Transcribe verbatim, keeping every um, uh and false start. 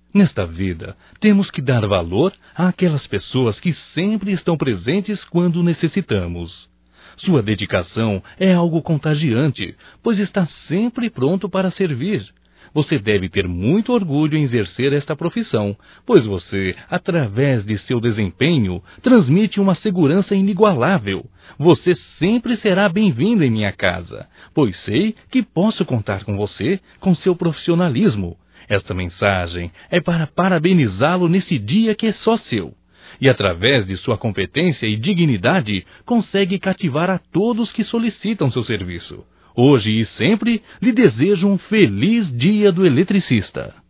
Nesta vida, temos que dar valor àquelas pessoas que sempre estão presentes quando necessitamos. Sua dedicação é algo contagiante, pois está sempre pronto para servir. Você deve ter muito orgulho em exercer esta profissão, pois você, através de seu desempenho, transmite uma segurança inigualável. Você sempre será bem-vindo em minha casa, pois sei que posso contar com você, com seu profissionalismo. Esta mensagem é para parabenizá-lo nesse dia que é só seu. E através de sua competência e dignidade, consegue cativar a todos que solicitam seu serviço. Hoje e sempre, lhe desejo um feliz Dia do Eletricista.